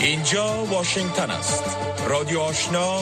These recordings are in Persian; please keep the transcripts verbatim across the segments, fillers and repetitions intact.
اینجا واشنگتن است. رادیو آشنا،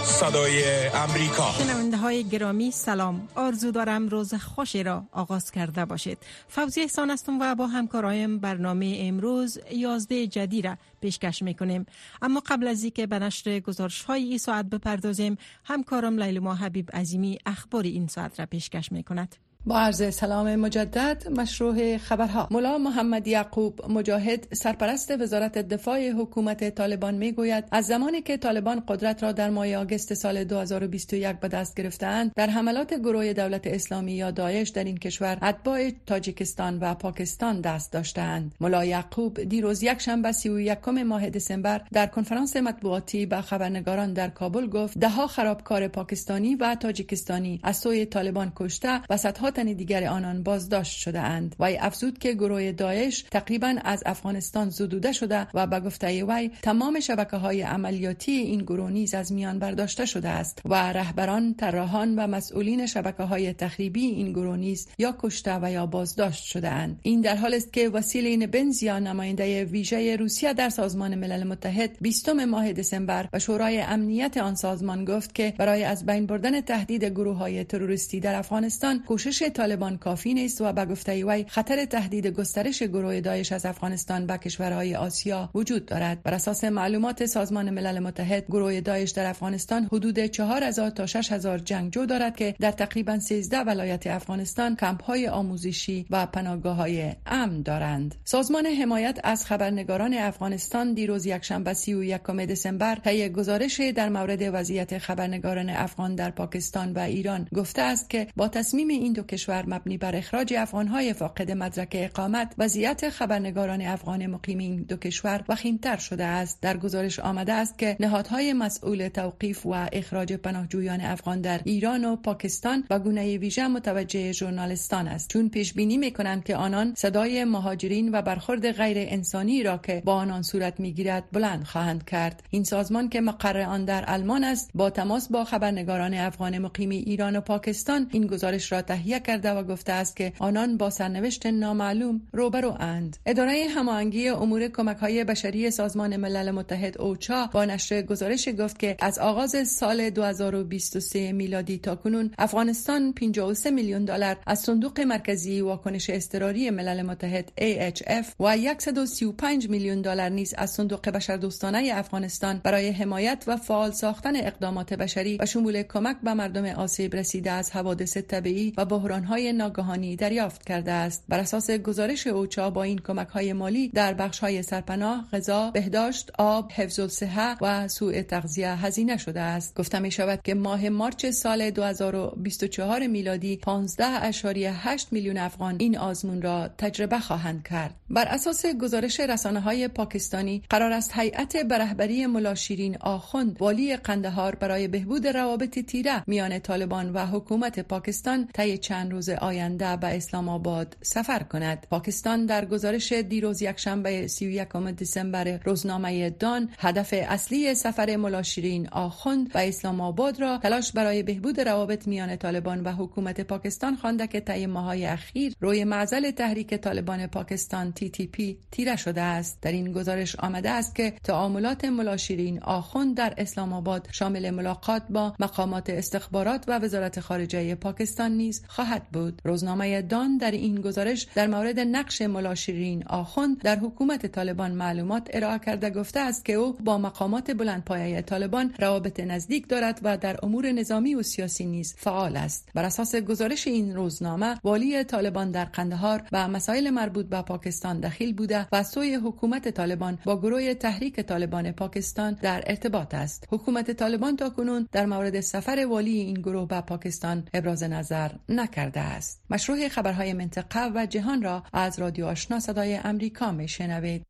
صدای امریکا. شنونده های گرامی سلام. آرزو دارم روز خوشی را آغاز کرده باشید. فوزی احسان هستم و با همکارایم برنامه امروز یازده جدی را پیشکش میکنیم. اما قبل از اینکه به نشر گزارش های این ساعت بپردازیم، همکارم لیلما حبیب عظیمی اخبار این ساعت را پیشکش میکند. با عرض سلام مجدد، مشروع خبرها. ملا محمد یعقوب مجاهد، سرپرست وزارت دفاع حکومت طالبان میگوید از زمانی که طالبان قدرت را در ماه آگوست سال دو هزار و بیست و یک به دست گرفتند، در حملات گروه دولت اسلامی یا داعش در این کشور اتباع تاجیکستان و پاکستان دست داشتند. ملا یعقوب دیروز یک شنبه سی و یکم ماه دسامبر در کنفرانس مطبوعاتی با خبرنگاران در کابل گفت دهها خرابکار پاکستانی و تاجیکستانی از سوی طالبان کشته و صدها تن دیگر آنان بازداشت شده اند. وی افزود که گروه داعش تقریبا از افغانستان زدوده شده و به گفته وی تمام شبکه‌های عملیاتی این گروه نیز از میان برداشته شده است و رهبران، طراحان و مسئولین شبکه‌های تخریبی این گروه نیز یا کشته و یا بازداشت شده اند. این در حالی است که وسیله نبنزیا، نماینده ویژه روسیه در سازمان ملل متحد، بیستم ماه دسامبر به شورای امنیت آن سازمان گفت که برای از بین بردن تهدید گروه‌های تروریستی در افغانستان کوشش طالبان کافی نیست و به گفته وی خطر تهدید گسترش گروه داعش از افغانستان به کشورهای آسیا وجود دارد. بر اساس معلومات سازمان ملل متحد، گروه داعش در افغانستان حدود چهار هزار تا شش هزار جنگجو دارد که در تقریبا سیزده ولایت افغانستان کمپ‌های آموزشی و پناهگاه‌های امن دارند. سازمان حمایت از خبرنگاران افغانستان دیروز یکشنبه سی و یکم دسامبر طی گزارش در مورد وضعیت خبرنگاران افغان در پاکستان و ایران گفته است که با تصمیم این دو کشور مبنی بر اخراج افغان‌های فاقد مدرک اقامت، وضعیت خبرنگاران افغان مقیم این دو کشور وخیم‌تر شده است. در گزارش آمده است که نهادهای مسئول توقیف و اخراج پناهجویان افغان در ایران و پاکستان به گونه ویژه متوجه ژورنالیستان است، چون پیش بینی می‌کنند که آنان صدای مهاجرین و برخورد غیر انسانی را که با آنان صورت می‌گیرد بلند خواهند کرد. این سازمان که مقر آن در آلمان است، با تماس با خبرنگاران افغان مقیم ایران و پاکستان این گزارش را تهیه کرده و گفته است که آنان با سرنوشت نامعلوم روبرو اند. اداره هماهنگی امور کمک‌های بشری سازمان ملل متحد اوچا با نشر گزارش گفت که از آغاز سال دو هزار و بیست و سه میلادی تا کنون افغانستان پنجاه و سه میلیون دلار از صندوق مرکزی واکنش اضطراری ملل متحد ای اچ اف و صد و سی و پنج میلیون دلار نیز از صندوق بشردوستانه افغانستان برای حمایت و فعال ساختن اقدامات بشری و شمول کمک به مردم آسیب رسیده از حوادث طبیعی و بحران‌های ناگهانی دریافت کرده است. بر اساس گزارش اوچا با این کمک‌های مالی در بخش‌های سرپناه، غذا، بهداشت، آب، حفظ الصحه و سوء تغذیه هزینه شده است. گفته می شود که ماه مارچ سال دو هزار و بیست و چهار میلادی پانزده ممیز هشت میلیون افغان این آزمون را تجربه خواهند کرد. بر اساس گزارش رسانه‌های پاکستانی قرار است هیئت به رهبری ملا شیرین آخوند والی قندهار برای بهبود روابط تیره میان طالبان و حکومت پاکستان طی چند روز آینده به اسلام آباد سفر کند. پاکستان در گزارش دیروز یکشنبه سی و یکم دسامبر روزنامه دان هدف اصلی سفر ملا شیرین آخوند به اسلام آباد را تلاش برای بهبود روابط میان طالبان و حکومت پاکستان خوانده که طی ماه‌های اخیر روی معضل تحریک طالبان پاکستان تی تی پی تیره شده است. در این گزارش آمده است که تعاملات ملا شیرین آخوند در اسلام آباد شامل ملاقات با مقامات استخبارات و وزارت خارجه پاکستان نیز خواهد بود. روزنامه دان در این گزارش در مورد نقش ملا شیرین آخوند در حکومت طالبان معلومات ارائه کرده گفته است که او با مقامات بلندپایه طالبان روابط نزدیک دارد و در امور نظامی و سیاسی نیز فعال است. بر اساس گزارش این روزنامه، والی طالبان در قندهار و مسائل مربوط به پاکستان دخیل بوده و سوی حکومت طالبان با گروه تحریک طالبان پاکستان در ارتباط است. حکومت طالبان تاکنون در مورد سفر والی این گروه به پاکستان ابراز نظر نکرده است. مشروع خبرهای منطقه و جهان را از رادیو آشنا صدای امریکا میشنوید.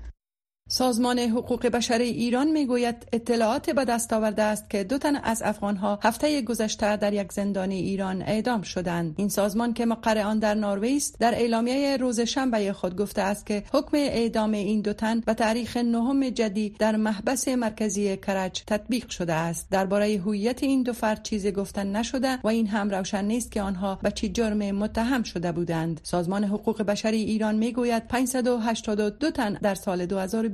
سازمان حقوق بشر ایران میگوید اطلاعات به دست آورده است که دو تن از افغانها هفته گذشته در یک زندان ایران اعدام شدند. این سازمان که مقر آن در نروژ است در اعلامیه روز شنبه خود گفته است که حکم اعدام این دو تن به تاریخ نهم جدی در محبس مرکزی کرج تطبیق شده است. درباره هویت این دو فرد چیزی گفتن نشده و این هم روشن نیست که آنها به چه جرمی متهم شده بودند. سازمان حقوق بشر ایران میگوید پانصد و هشتاد و دو تن در سال دو هزار و بیست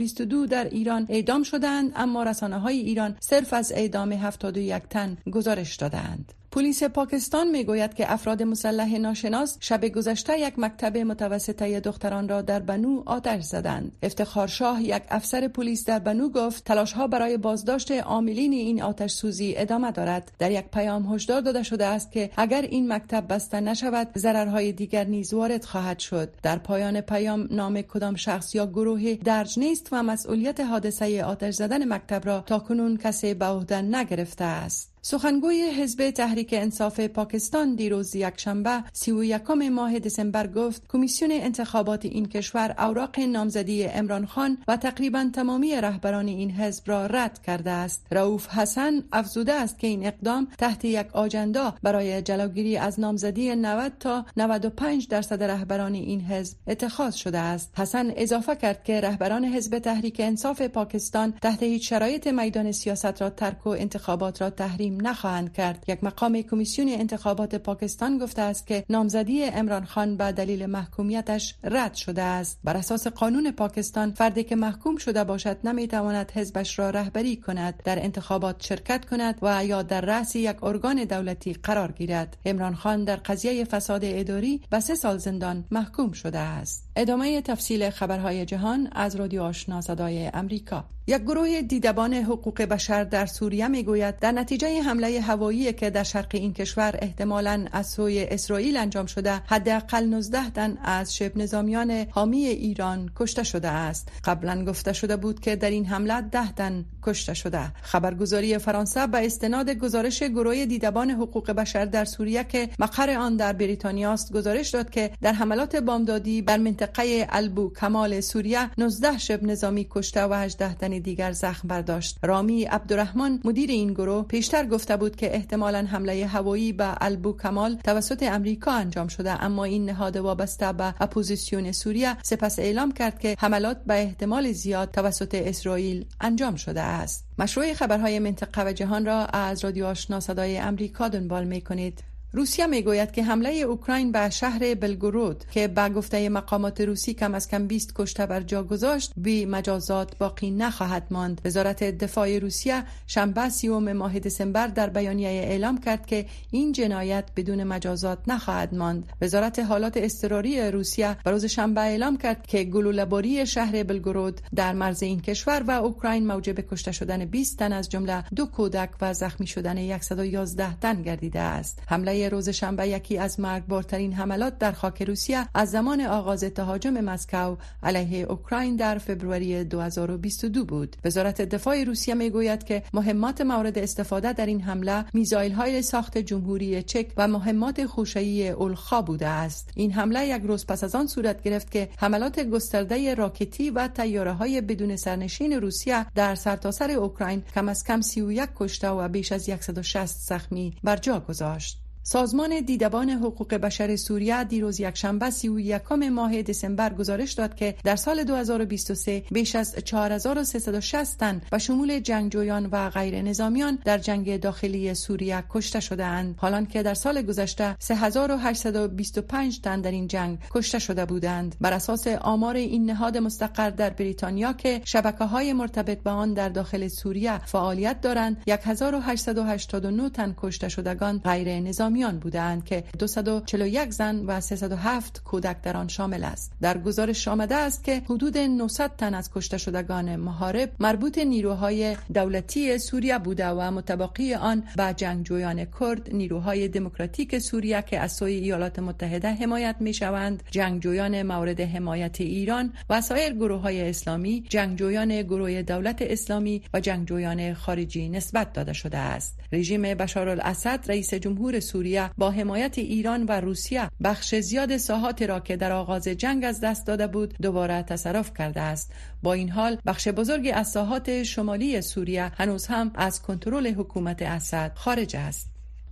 بیست و دو در ایران اعدام شدند، اما رسانه‌های ایران صرف از اعدام هفتاد و یک تن گزارش دادند. پلیس پاکستان میگوید که افراد مسلح ناشناس شب گذشته یک مکتب متوسطه دختران را در بنو آتش زدند. افتخار شاه، یک افسر پلیس در بنو، گفت تلاش‌ها برای بازداشت عاملین این آتش سوزی ادامه دارد. در یک پیام هشدار داده شده است که اگر این مکتب بسته نشود ضررهای دیگر نیز وارد خواهد شد. در پایان پیام نام کدام شخص یا گروه درج نیست و مسئولیت حادثه آتش زدن مکتب را تاکنون کسی به عهده نگرفته است. سخنگوی حزب تحریک انصاف پاکستان دیروز یکشنبه سی و یکم ماه دسامبر گفت کمیسیون انتخابات این کشور اوراق نامزدی عمران خان و تقریبا تمامی رهبران این حزب را رد کرده است. رؤوف حسن افزوده است که این اقدام تحت یک آجندا برای جلوگیری از نامزدی نود تا نود و پنج درصد رهبران این حزب اتخاذ شده است. حسن اضافه کرد که رهبران حزب تحریک انصاف پاکستان تحت هیچ شرایط میدان سیاست را ترک و انتخابات را تحریم نخواهند کرد. یک مقام کمیسیون انتخابات پاکستان گفته است که نامزدی عمران خان به دلیل محکومیتش رد شده است. بر اساس قانون پاکستان فردی که محکوم شده باشد نمیتواند حزبش را رهبری کند، در انتخابات شرکت کند و یا در رأس یک ارگان دولتی قرار گیرد. عمران خان در قضیه فساد اداری به سه سال زندان محکوم شده است. ادامه تفصیل خبرهای جهان از رادیو آشنا صدای امریکا. یک گروه دیدبان حقوق بشر در سوریه میگوید در نتیجه حمله هوایی که در شرق این کشور احتمالاً از سوی اسرائیل انجام شده، حداقل نوزده تن از شبه نظامیان حامی ایران کشته شده است. قبلا گفته شده بود که در این حمله ده تن کشته شده. خبرگزاری فرانسه به استناد گزارش گروه دیدبان حقوق بشر در سوریه که مقر آن در بریتانیا است گزارش داد که در حملات بامدادی بر منطقه البو کمال سوریه نوزده شبه نظامی کشته و هجده تن دیگر زخم برداشت. رامی عبدالرحمن مدیر این گروه پیشتر گفته بود که احتمالاً حمله هوایی به البو کمال توسط امریکا انجام شده، اما این نهاد وابسته به اپوزیسیون سوریه سپس اعلام کرد که حملات به احتمال زیاد توسط اسرائیل انجام شده است. مشروع خبرهای منطقه و جهان را از رادیو آشنا صدای امریکا دنبال می‌کنید. روسیه میگوید که حمله اوکراین به شهر بلگورود که به گفته مقامات روسی کم از کم بیست کشته بر جا گذاشت بی مجازات باقی نخواهد ماند. وزارت دفاع روسیه شنبه سیوم ماه دسامبر در بیانیه اعلام کرد که این جنایت بدون مجازات نخواهد ماند. وزارت حالات اضطراری روسیه روز شنبه اعلام کرد که گلوله‌باری شهر بلگورود در مرز این کشور و اوکراین موجب کشته شدن بیست تن از جمله دو کودک و زخمی شدن صد و یازده تن گردیده است. حمله روز شنبه یکی از مرگبارترین حملات در خاک روسیه از زمان آغاز تهاجم مسکو علیه اوکراین در فوریه دو هزار و بیست و دو بود. وزارت دفاع روسیه میگوید که مهمات مورد استفاده در این حمله میزایل‌های ساخت جمهوری چک و مهمات خوشه‌ای اولخا بوده است. این حمله یک روز پس از آن صورت گرفت که حملات گسترده راکتی و طیاره‌های بدون سرنشین روسیه در سرتاسر اوکراین کم از کم سی و یک کشته و بیش از صد و شصت زخمی بر جا گذاشت. سازمان دیدبان حقوق بشر سوریه دیروز یکشنبه سی و یکم ماه دسامبر گزارش داد که در سال دو هزار و بیست و سه بیش از چهار هزار و سیصد و شصت تن به شمول جنگجویان و غیر نظامیان در جنگ داخلی سوریه کشته شده‌اند، حالان که در سال گذشته سه هزار و هشتصد و بیست و پنج تن در این جنگ کشته شده بودند. بر اساس آمار این نهاد مستقر در بریتانیا که شبکه‌های مرتبط با آن در داخل سوریه فعالیت دارند، هزار و هشتصد و هشتاد و نه تن کشته شدگان غیر نظامی میان بودند که دویست و چهل و یک زن و سیصد و هفت کودک در آن شامل است. در گزارش آمده است که حدود نهصد تن از کشته شدگان محارب مربوط نیروهای دولتی سوریه بوده و متبقی آن به جنگجویان کرد، نیروهای دموکراتیک سوریه که از سوی ایالات متحده حمایت می‌شوند، جنگجویان مورد حمایت ایران و سایر گروه‌های اسلامی، جنگجویان گروه دولت اسلامی و جنگجویان خارجی نسبت داده شده است. رژیم بشارالاسد رئیس جمهور سوریه با حمایت ایران و روسیه بخش زیاد ساحات را که در آغاز جنگ از دست داده بود دوباره تصرف کرده است. با این حال بخش بزرگی از ساحات شمالی سوریه هنوز هم از کنترل حکومت اسد خارج است.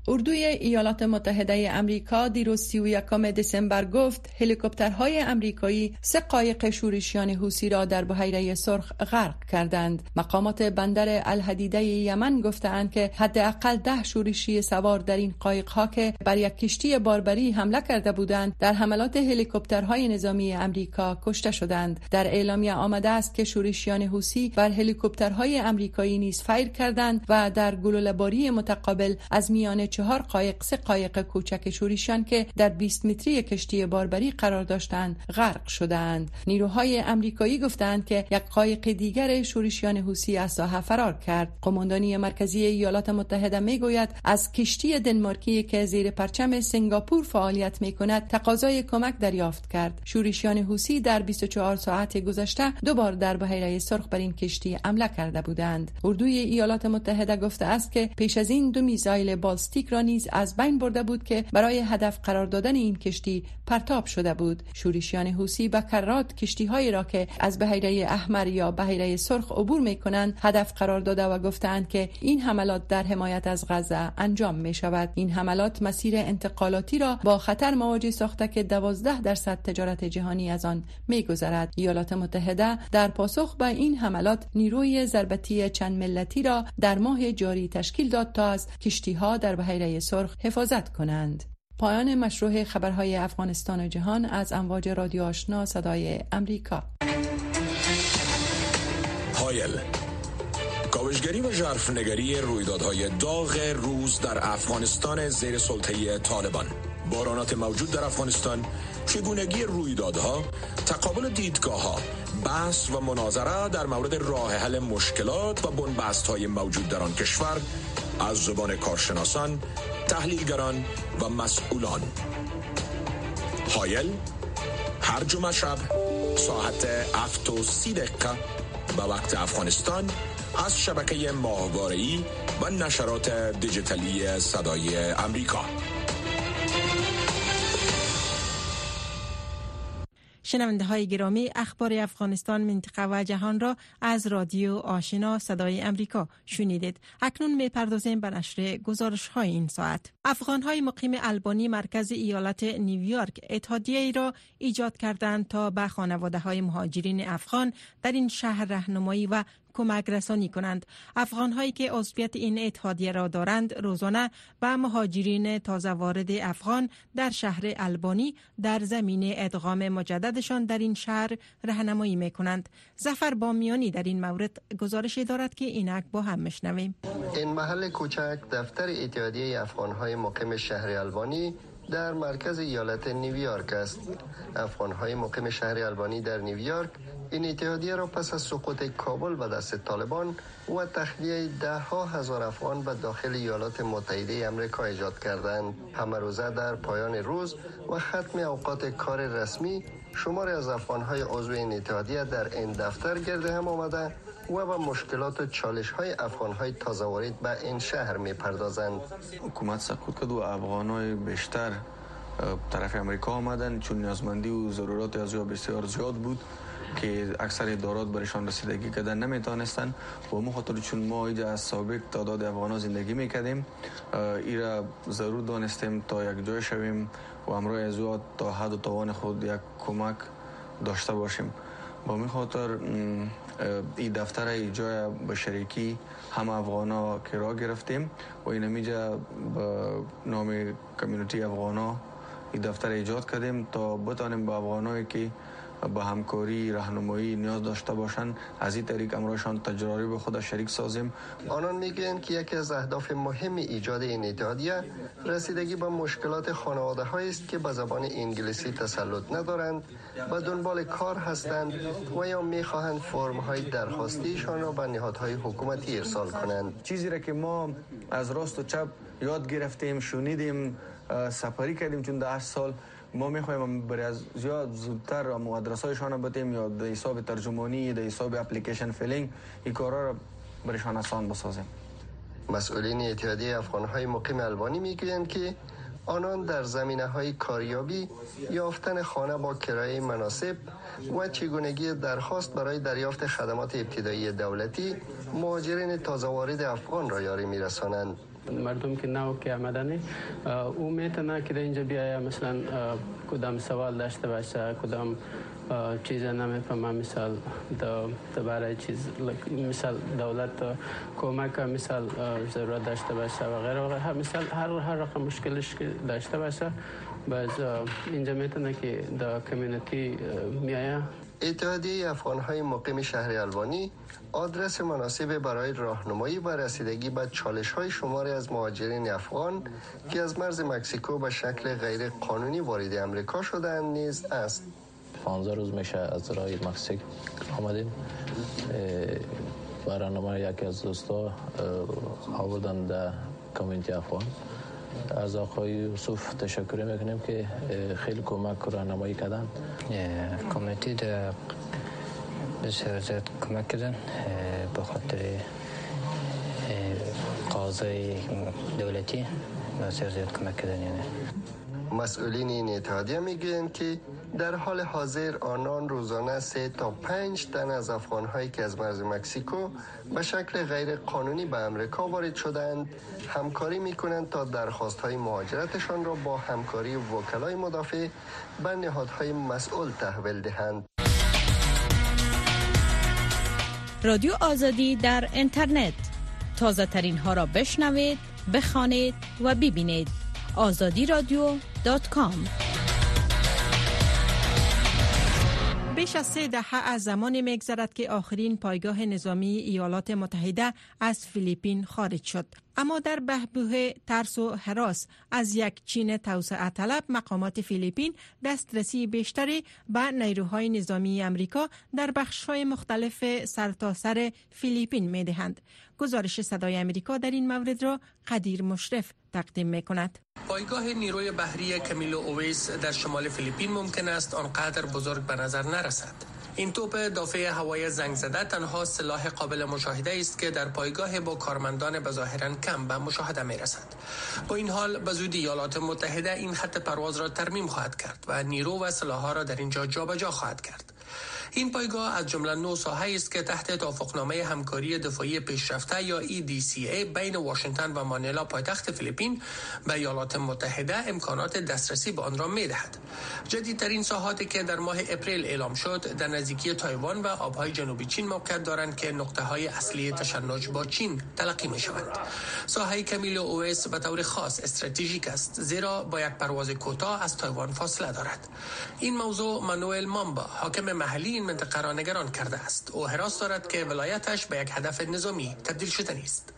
اردوی ایالات متحده امریکا دیروز سی و یکم دسامبر گفت هلیکوپترهای امریکایی سه قایق شورشیان حوثی را در بحیره سرخ غرق کردند. مقامات بندر الحدیده یمن گفتند که حداقل ده شورشی سوار در این قایق‌ها که بر یک کشتی باربری حمله کرده بودند در حملات هلیکوپترهای نظامی امریکا کشته شدند. در اعلامیه آمده است که شورشیان حوثی بر هلیکوپترهای امریکایی نیز فیر کردند و در گلوله‌باری متقابل از میان چهار قایق سه قایق کوچک شورشیان که در بیست متری کشتی باربری قرار داشتند غرق شدند. نیروهای امریکایی گفتند که یک قایق دیگر شورشیان حوثی از ساحه فرار کرد. قماندانی مرکزی ایالات متحده میگوید از کشتی دنمارکی که زیر پرچم سنگاپور فعالیت میکند تقاضای کمک دریافت کرد. شورشیان حوثی در بیست و چهار ساعت گذشته دو بار در بحیره سرخ بر این کشتی حمله کرده بودند. اردوی ایالات متحده گفته است که پیش از این دو میزایل بالستیک را نیز از بین برده بود که برای هدف قرار دادن این کشتی پرتاب شده بود. شورشیان حوثی به کرات کشتی‌هایی را که از بحیره احمر یا بحیره سرخ عبور می‌کنند هدف قرار داده و گفتند که این حملات در حمایت از غزه انجام می‌شود. این حملات مسیر انتقالاتی را با خطر مواجه ساخته که دوازده درصد تجارت جهانی از آن می‌گذرد. ایالات متحده در پاسخ به این حملات نیروی ضربتی چند ملتی را در ماه جاری تشکیل داد تا از کشتی‌ها در بحیره سرخ حفاظت کنند. پایان مشروع خبرهای افغانستان و جهان از امواج رادیو آشنا صدای امریکا. هایل، کاوشگری و ژرفنگری رویدادهای داغ روز در افغانستان زیر سلطه طالبان، بارانات موجود در افغانستان، چگونگی رویدادها، تقابل دیدگاه‌ها، بحث و مناظره در مورد راه حل مشکلات و بنبست‌های موجود در آن کشور از زبان کارشناسان، تحلیلگران و مسئولان. هایل هر جمعه شب ساعت هفت و سی دقیقه به وقت افغانستان از شبکه ماهواره‌ای و نشرات دیجیتالی صدای امریکا. شنونده های گرامی، اخبار افغانستان، منطقه و جهان را از رادیو آشنا صدای امریکا شنیدید. اکنون می پردازیم به نشر گزارش های این ساعت. افغان های مقیم البانی مرکز ایالت نیویورک اتحادیه ای را ایجاد کردند تا به خانواده های مهاجرین افغان در این شهر راهنمایی و کمک رسانی کنند. افغان هایی که عضویت این اتحادیه را دارند روزانه به مهاجرین تازه وارد افغان در شهر البانی در زمینه ادغام مجددشان در این شهر راهنمایی میکنند. ظفر بامیانی در این مورد گزارشی دارد که اینک با هم میشنویم. این محل کوچک دفتر اتحادیه افغان های مقیم شهر البانی در مرکز ایالت نیویورک است. افغان‌های مقیم شهر البانی در نیویورک این اتحادیه را پس از سقوط کابل به دست طالبان و تخلیه ده ها هزار افغان به داخل ایالات متحده آمریکا ایجاد کردند. همه روزه در پایان روز و ختم اوقات کار رسمی شماری از افغان‌های عضو این اتحادیه در این دفتر گرد هم آمده و با مشکلات و چالش‌های افغان‌های تازه وارد به این شهر می‌پردازند. حکومت سقوط کرد و افغان‌های بیشتر طرف امریکا آمدن چون نیازمندی و ضرورات از جا بسیار زیاد بود که اکثر ادارات برشان رسیدگی کردن نمیتونستن و مخاطر چون ما اینجا از سابق تعداد افغانا زندگی میکردیم ایرا ضرور دانستیم تا یک جای شویم و امروز از او تا حد و توان خود یک کمک داشته باشیم. با می خاطر این دفتر ایجای به شریکی هم افغانا که را گرفتیم و این میجا به نام کمیونیتی افغانا این دفتر ایجاد کردیم تا بتانیم با افغانایی که با همکاری راهنمایی نیاز داشته باشند از این طریق امروزشان تجربه خود شریک سازیم. آنان میگویند که یکی از اهداف مهم ایجاد این اتحادیه رسیدگی به مشکلات خانواده هایی است که به زبان انگلیسی تسلط ندارند، به دنبال کار هستند و یا میخواهند فرم های درخواستیشان را به نهادهای حکومتی ارسال کنند. چیزی را که ما از راست و چپ یاد گرفتیم، شنیدیم، سپری کردیم چون ده سال ما میخوایم برای از زیاد زودتر آدرسایشان بدیم یا در حساب ترجمانی، در حساب اپلیکیشن فیلینگ این کارا را برایشان آسان بسازیم. مسئولین اتحادیه افغان‌های مقیم البانی میگویند که آنان در زمینه‌های کاریابی، یافتن خانه با کرایه مناسب و چگونگی درخواست برای دریافت خدمات ابتدایی دولتی مهاجرین تازه وارد افغان را یاری می‌رسانند. مردم که نو که آمدنه او میتونه که در اینجا بیاید مثلا کدام سوال داشته باشه، کدام چیز نمیفهمه، مثال درباره چیز مثال دولت کمک مثال ضرورت داشته باشه و غیره و غیره، مثال هر هر رقم مشکلش که داشته باشه باز اینجا میتونه که در کمیونیتی میایه. اتحادیه افغان‌های مقیم شهر البانی آدرس مناسب برای راهنمایی و رسیدگی به چالش‌های شماری از مهاجرین افغان که از مرز مکزیکو به شکل غیر قانونی وارد امریکا شدند نیز است. پانزده روز میشه از راه مکزیک آمدیم. برنامه یکی از دوستا آوردن در کمیونیتی افغان. از آقای یوسف تشکر میکنیم که خیلی کمک و راهنمایی کردن. کمیونیتی در بسیار زیاد کمک کردن به خاطر قاضی دولتی بسیار زیاد کمک کردن. یعنی مسئولین این اتحادیه میگویند که در حال حاضر آنان روزانه سه تا پنج تن از افغان‌هایی که از مرز مکزیکو به شکل غیر قانونی به امریکا وارد شدند همکاری میکنند تا درخواست‌های مهاجرتشان را با همکاری وکلای مدافع به نهادهای مسئول تحویل دهند. رادیو آزادی در اینترنت، تازه ترین ها را بشنوید، بخوانید و ببینید. آزادی رادیو دات کام. بیش از سه دهه از زمانی می‌گذرد که آخرین پایگاه نظامی ایالات متحده از فیلیپین خارج شد. اما در بحبوح ترس و هراس از یک چین توسعه طلب، مقامات فیلیپین دسترسی بیشتری به نیروهای نظامی امریکا در بخش‌های مختلف سرتاسر فیلیپین می‌دهند. گزارش صدای امریکا در این مورد را قدیر مشرف تقدیم می‌کند. پایگاه نیروی بحری کامیلو اویس در شمال فیلیپین ممکن است آنقدر بزرگ به نظر نرسد. این توپ دافع هوایی زنگ زده تنها سلاح قابل مشاهده است که در پایگاه با کارمندان بظاهرا کم به مشاهده می رسد. با این حال به زودی ایالات متحده این خط پرواز را ترمیم خواهد کرد و نیرو و سلاح‌ها را در اینجا جابجا خواهد کرد. این پایگاه از جمله نو ساحه‌ای است که تحت توافقنامه همکاری دفاعی پیشرفته یا ای دی سی ای بین واشنگتن و مانیلا پایتخت فیلیپین به ایالات متحده امکانات دسترسی به آن را می‌دهد. جدیدترین ساحاتی که در ماه اپریل اعلام شد در نزدیکی تایوان و آبهای جنوبی چین موقعیت دارند که نقطه‌های اصلی تشنج با چین تلقی می‌شوند. ساحه کامیلو اویس به طور خاص استراتژیک است، زیرا با یک پرواز کوتاه از تایوان فاصله دارد. این موضوع مانوئل مامبا، حاکم محلی این منطقه را نگران کرده است. او حراس دارد که ولایتش به یک هدف نظامی تبدیل شده است.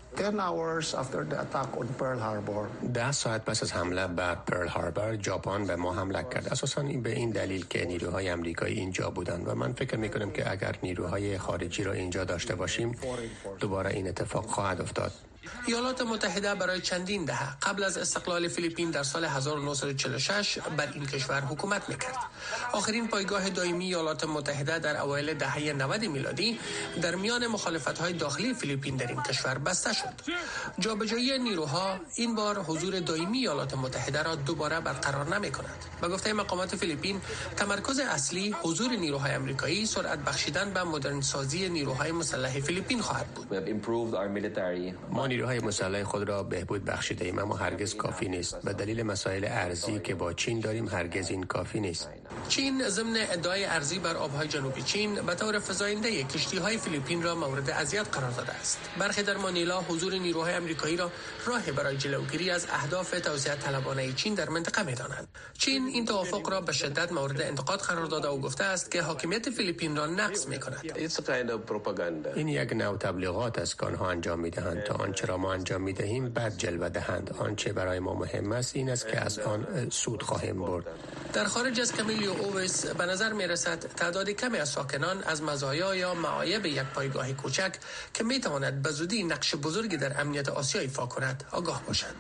ده ساعت پس از حمله بر پرل هاربر، ژاپن به ما حمله کرد. اساساً این به این دلیل که نیروهای آمریکایی اینجا بودند و من فکر می‌کنم که اگر نیروهای خارجی را اینجا داشته باشیم دوباره این اتفاق خواهد افتاد. ایالات متحده برای چندین دهه قبل از استقلال فیلیپین در سال هزار و نهصد و چهل و شش بر این کشور حکومت میکرد. آخرین پایگاه دائمی ایالات متحده در اوایل دهه نود میلادی در میان مخالفت‌های داخلی فیلیپین در این کشور بسته شد. جابجایی نیروها این بار حضور دائمی ایالات متحده را دوباره برقرار نمی‌کند. به گفته مقامات فیلیپین، تمرکز اصلی حضور نیروهای آمریکایی سرعت بخشیدن به مدرن‌سازی نیروهای مسلح فیلیپین خواهد بود. ما نیروهای مسلح خود را بهبود بخشیده ایم، اما هرگز کافی نیست. به دلیل مسائل ارزی که با چین داریم هرگز این کافی نیست. چین ضمن ادعای ارزی بر آبهای جنوبی چین به طور فزاینده کشتی‌های فیلیپین را مورد اذیت قرار داده است. برخی در مانیلا حضور نیروهای آمریکایی را راهی برای جلوگیری از اهداف توسعه طلبانه چین در منطقه می‌دانند. چین این توافق را به شدت مورد انتقاد قرار داده و گفته است که حاکمیت فیلیپین را نقض می‌کند. این یک نوع تبلیغات است که آنها انجام می‌دهند تا آنچه را ما انجام می‌دهیم بعد جلوه دهند. آنچه برای ما مهم است این است که از آن سود خواهیم برد. در خارج از کامیلو اویس به نظر می‌رسد تعداد کمی از ساکنان از مزایا یا معایب یک پایگاه کوچک که می‌تواند به زودی نقش بزرگی در امنیت آسیا ایفا کند آگاه باشند.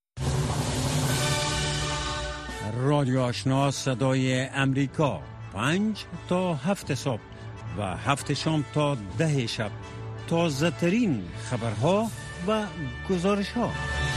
رادیو آشنا صدای امریکا، پنج تا هفت صبح و هفت شام تا ده شب، تازه ترین خبرها و گزارش ها.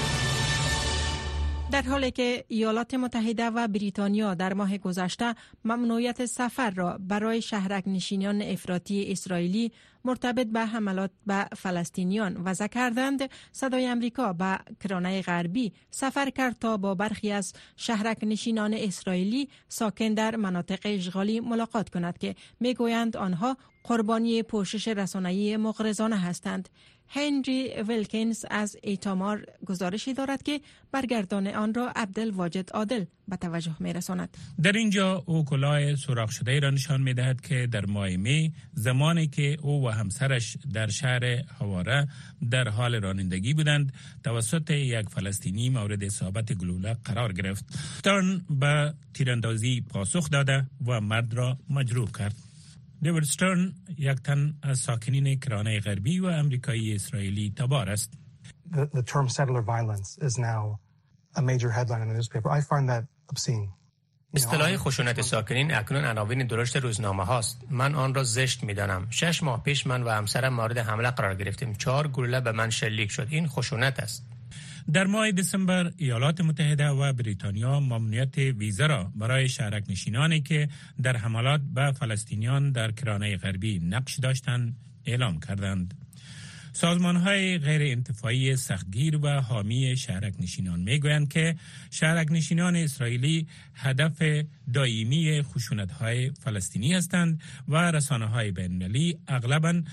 در حالی که ایالات متحده و بریتانیا در ماه گذشته ممنوعیت سفر را برای شهرک نشینان افراطی اسرائیلی مرتبط به حملات به فلسطینیان وضع کردند، صدای امریکا به کرانه غربی سفر کرد تا با برخی از شهرک نشینان اسرائیلی ساکن در مناطق اشغالی ملاقات کند که میگویند آنها قربانی پوشش رسانه‌ای مغرضانه هستند. هنری ویلکینز از ایتامار گزارشی دارد که برگردان آن را عبدالواجد عادل به توجه می‌رساند. در اینجا او کلاه سوراخ شده را نشان می‌دهد که در ماه می، زمانی که او و همسرش در شهر حواره در حال رانندگی بودند، توسط یک فلسطینی مورد اصابت گلوله قرار گرفت. استرن به تیراندازی پاسخ داده و مرد را مجروح کرد. دیوید استرن یک تن از ساکنین کرانه غربی و امریکایی اسرائیلی تبار است. The, the term settler violence is now a major headline in the newspaper. I find that obscene. اصطلاح خشونت ساکنین اکنون عناوین درشت روزنامه هاست. من آن را زشت می‌دانم. شش ماه پیش من و همسرم مورد حمله قرار گرفتیم. چهار گلوله به من شلیک شد. این خشونت است. در ماه دسامبر ایالات متحده و بریتانیا ممنوعیت ویزا را برای شهرک نشینانی که در حملات به فلسطینیان در کرانه غربی نقش داشتند اعلام کردند. سازمان‌های غیر انتفاعی سختگیر و حامی شهرک نشینان می‌گویند که شهرک نشینان اسرائیلی هدف دائمی خشونت‌های فلسطینی هستند و رسانه‌های بین‌المللی اغلباً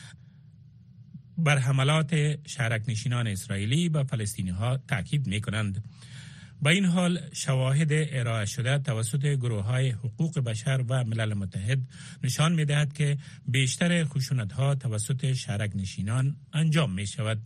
بر حملات شهرک نشینان اسرائیلی به فلسطینی ها تاکید می کنند. با این حال شواهد ارائه شده توسط گروه های حقوق بشر و ملل متحد نشان می دهد که بیشتر خشونت ها توسط شهرک نشینان انجام می شود.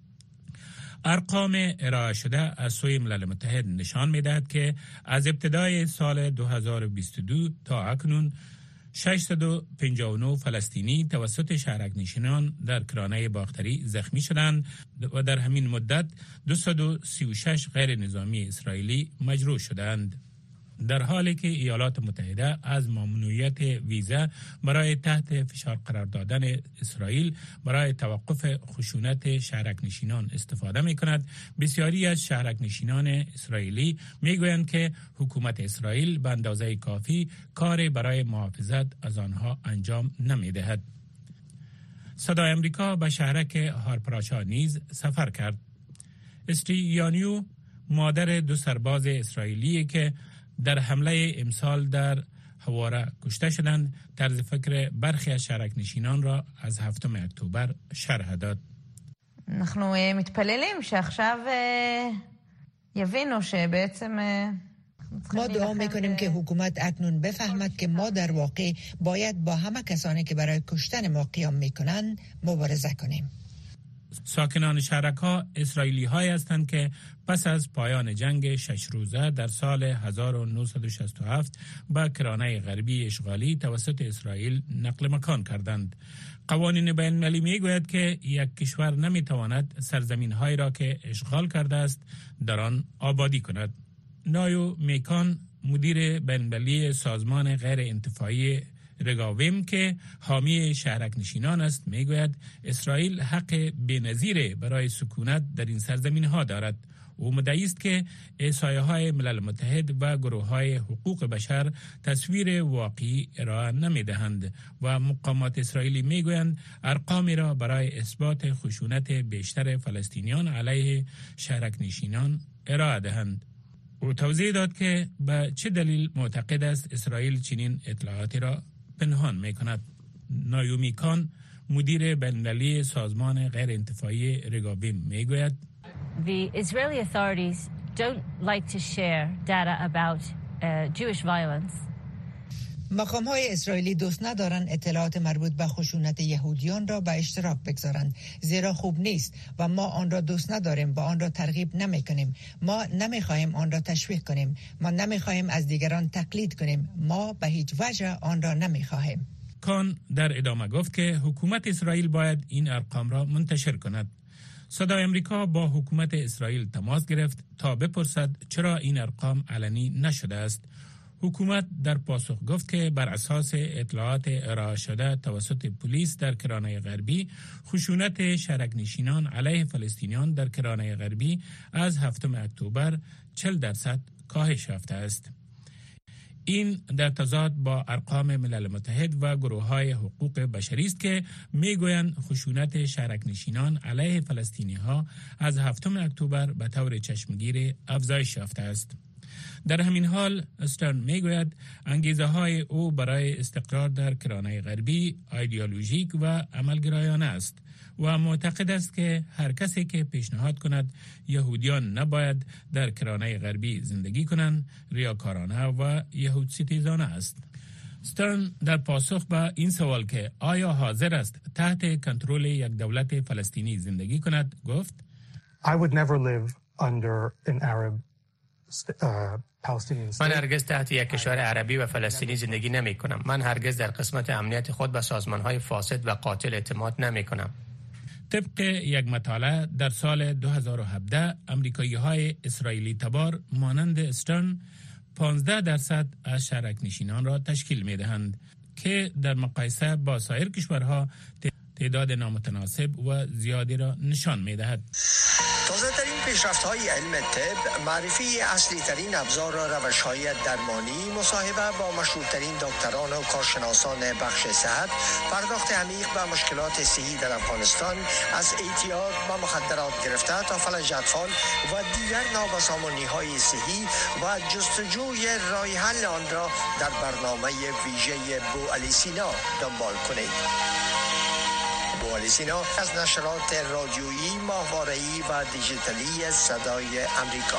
ارقام ارائه شده از سوی ملل متحد نشان می دهد که از ابتدای سال دو هزار و بیست و دو تا اکنون ششصد و پنجاه و نه فلسطینی توسط شهرک نشینان در کرانه باختری زخمی شدند و در همین مدت دویست و سی و شش غیر نظامی اسرائیلی مجروح شدند. در حالی که ایالات متحده از ممنوعیت ویزا برای تحت فشار قرار دادن اسرائیل برای توقف خشونت شهرک نشینان استفاده می کند، بسیاری از شهرک نشینان اسرائیلی می گویند که حکومت اسرائیل به اندازه کافی کار برای محافظت از آنها انجام نمی دهد. صدای امریکا به شهرک هارپراشا نیز سفر کرد. استری یانیو مادر دو سرباز اسرائیلی که در حمله امسال در حواره کشته شدند، طرز فکر برخی از شهرک نشینان را از هفتم اکتبر شرح داد. אנחנו מתפללים שעכשיו יבינו שבעצם ما دعا میکنیم که حکومت اکنون بفهمد که ما در واقع باید با همه کسانی که برای کشتن ما قیام میکنند مبارزه کنیم. ساکنان شهرک ها اسرائیلی هایی هستند که پس از پایان جنگ شش روزه در سال هزار و نهصد و شصت و هفت به کرانه غربی اشغالی توسط اسرائیل نقل مکان کردند. قوانین بین المللی می گوید که یک کشور نمی تواند سرزمین هایی را که اشغال کرده است در آن آبادی کند. نایو میکان مدیر بین المللی سازمان غیر انتفاعی رگاویم که حامی شهرک نشینان است میگوید اسرائیل حق بی‌نظیر برای سکونت در این سرزمین ها دارد. او مدعی است که احصایه های ملل متحد و گروه های حقوق بشر تصویر واقعی ارائه نمی دهند و مقامات اسرائیلی می گویند ارقامی را برای اثبات خشونت بیشتر فلسطینیان علیه شهرک نشینان ارائه دهند. او توضیح داد که به چه دلیل معتقد است اسرائیل چنین اطلاعاتی را پنهان می کند. نایومی کان مدیر بین‌المللی سازمان غیر انتفاعی رگاویم می گوید The Israeli authorities don't like to share data about uh, Jewish violence. مقام های اسرائیلی دوست ندارن اطلاعات مربوط به خشونت یهودیان را به اشتراک بگذارند، زیرا خوب نیست و ما آن را دوست نداریم و آن را ترغیب نمی کنیم. ما نمی خواهیم آن را تشویق کنیم. ما نمی خواهیم از دیگران تقلید کنیم. ما به هیچ وجه آن را نمی خواهیم. کان در ادامه گفت که حکومت اسرائیل باید این ارقام را منتشر کند. صدای امریکا با حکومت اسرائیل تماس گرفت تا بپرسد چرا این ارقام علنی نشده است. حکومت در پاسخ گفت که بر اساس اطلاعات ارائه شده توسط پلیس در کرانه غربی، خشونت شهرک نشینان علیه فلسطینیان در کرانه غربی از هفتم اکتبر چهل درصد کاهش یافته است. این در تضاد با ارقام ملل متحد و گروه‌های حقوق بشری است که میگویند خشونت شهرک‌نشینان علیه فلسطینی‌ها از هفتم اکتبر به طور چشمگیر افزایش یافته است. در همین حال استرن میگوید انگیزه های او برای استقرار در کرانه غربی ایدئولوژیک و عملگرایانه است و معتقد است که هر کسی که پیشنهاد کند یهودیان نباید در کرانه غربی زندگی کنند ریاکارانه و یهود ستیزانه است. استرن در پاسخ به این سوال که آیا حاضر است تحت کنترل یک دولت فلسطینی زندگی کند گفت I would never live under an Arab من هرگز تحت یک کشور عربی و فلسطینی زندگی نمی کنم. من هرگز در قسمت امنیت خود به سازمان‌های فاسد و قاتل اعتماد نمی کنم. طبق یک مطالعه در سال دو هزار و هفده امریکایی‌های اسرائیلی تبار مانند استرن پانزده درصد از شهرک‌نشینان را تشکیل می‌دهند که در مقایسه با سایر کشورها تعداد نامتناسب و زیادی را نشان می‌دهد. تازه ترین پیشرفت های علم طب، معرفی اصلی ترین ابزار و روش های درمانی، مصاحبه با مشهورترین دکتران و کارشناسان بخش صحت، پرداخت عمیق به مشکلات صحی در افغانستان از اعتیاد به مخدرات گرفته تا فلج اطفال و دیگر نابسامانی های صحی و جستجوی راه حل آن را در برنامه ویژه بوعلی سینا دنبال کنید. بوعلی سینا از نشرات رادیویی، ماهواره‌ای و دیجیتالی صدای امریکا.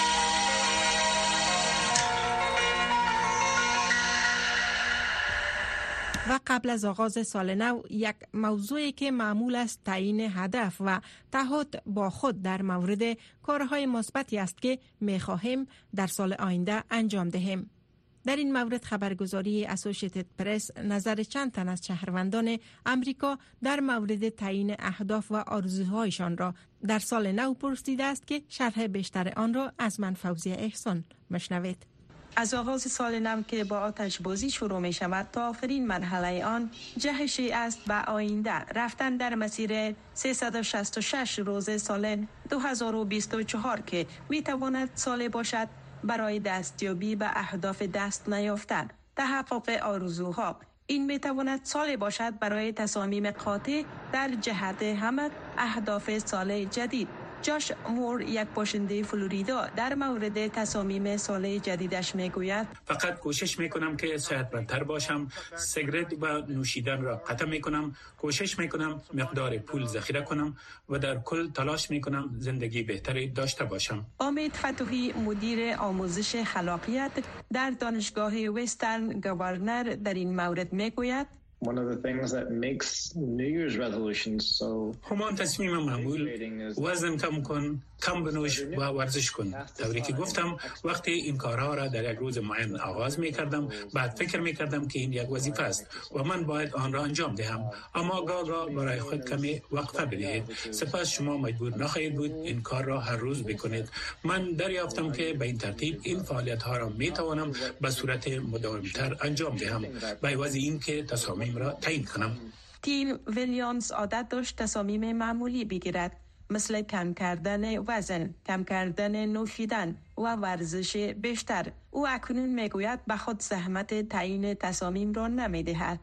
و قبل از آغاز سال نو یک موضوعی که معمول است تعیین هدف و تعهد با خود در مورد کارهای مثبتی است که می‌خواهیم در سال آینده انجام دهیم. در این مورد خبرگزاری اسوسییتد پرس نظر چند تن از شهروندان امریکا در مورد تعیین اهداف و آرزوهایشان را در سال نو پرسیده است که شرح بیشتر آن را از من فوزیه احسان مشنوید. از آغاز سال نو که با آتش بازی شروع می شود تا آخرین مرحله آن جهشی است به آینده رفتن در مسیر سیصد و شصت و شش روز سال دو هزار و بیست و چهار که می تواند سال باشد برای دستیابی به اهداف دست نیافتن، تحقق آرزوها. این می تواند سال باشد برای تصامیم قاطع در جهت همه اهداف سال جدید. جاش مور، یک باشنده فلوریدا، در مورد تصامیم سال جدیدش میگوید: فقط کوشش میکنم که صحتمندتر باشم، سیگرت و نوشیدن را قطع میکنم، کوشش میکنم مقدار پول ذخیره کنم و در کل تلاش میکنم زندگی بهتری داشته باشم. امید فتوحی، مدیر آموزش خلاقیت در دانشگاه وسترن گورنر، در این مورد میگوید: One of the things that makes New Year's resolutions so همان تصمیم معمول وزن کم کن، کم بنوش و ورزش کن. طوری که گفتم وقتی این کارها را در یک روز معین آغاز می کردم، بعد فکر می کردم که این یک وظیفه است و من باید آن را انجام دهم، اما گاه برای خود کمی وقفه بدهید، سپس شما مجبور نخواهید بود این کار را هر روز بکنید. من دریافتم که به این ترتیب این فعالیت ها را می توانم به صورت مداومتر انجام دهم، به عوض این که تصامیم را تعیین کنم. تیم ویلیامز عادت داشت تصامیم معمولی بگیرد، مثل کم کردن وزن، کم کردن نوشیدن و ورزش بیشتر. او اکنون میگوید به خود زحمت تعیین تصامیم را نمیدهد.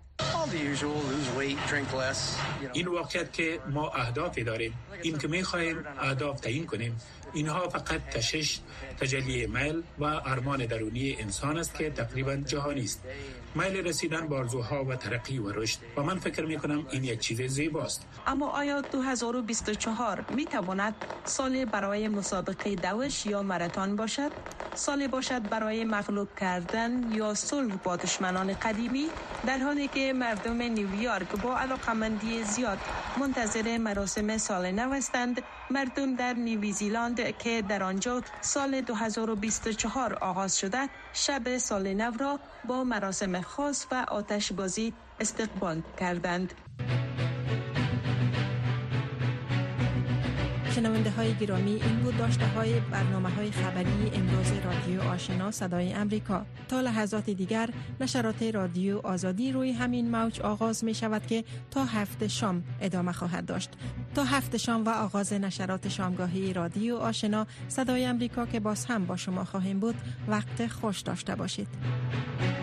این واقعیت که ما اهدافی داریم، این که میخواهیم اهداف تعیین کنیم، اینها فقط کشش، تجلی میل و ارمان درونی انسان است که تقریبا جهانی است. میل رسیدن به آرزوها و ترقی و رشد، و من فکر میکنم این یک چیز زیباست. اما آیا دو هزار و بیست و چهار میتواند سال برای مسابقه دوش یا ماراتن باشد؟ سال باشد برای مغلوب کردن یا صلح با دشمنان قدیمی؟ در حالی که مردم نیویورک با علاقمندی زیاد منتظر مراسم سال نو هستند، مردم در نیوزیلند که در آنجا سال دو هزار و بیست و چهار آغاز شده، شب سال نو را با مراسم خاص و آتش بازی استقبال کردند. شنونده های گرامی، این بود داشته های برنامه های خبری امروز رادیو آشنا صدای امریکا. تا لحظات دیگر نشرات رادیو آزادی روی همین موج آغاز می شود که تا هفت شام ادامه خواهد داشت. تا هفت شام و آغاز نشرات شامگاهی رادیو آشنا صدای امریکا که باز هم با شما خواهیم بود، وقت خوش داشته باشید.